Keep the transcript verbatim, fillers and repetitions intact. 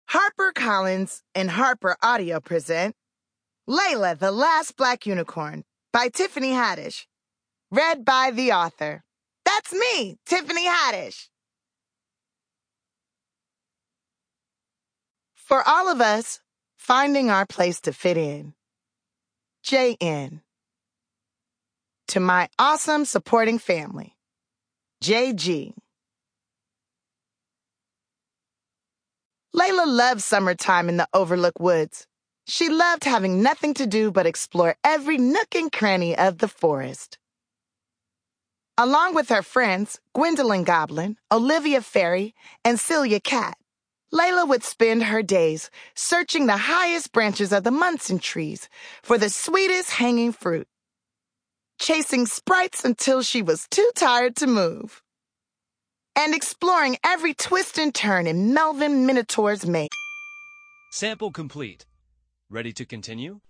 HarperCollins and Harper Audio present Layla, the Last Black Unicorn by Tiffany Haddish. Read by the author. That's me, Tiffany Haddish. For all of us, finding our place to fit in. J N. To my awesome supporting family. J G. Layla loved summertime in the Overlook Woods. She loved having nothing to do but explore every nook and cranny of the forest. Along with her friends, Gwendolyn Goblin, Olivia Fairy, and Celia Cat, Layla would spend her days searching the highest branches of the Munson trees for the sweetest hanging fruit, chasing sprites until she was too tired to move, and exploring every twist and turn in Melvin Minotaur's maze. Sample complete. Ready to continue?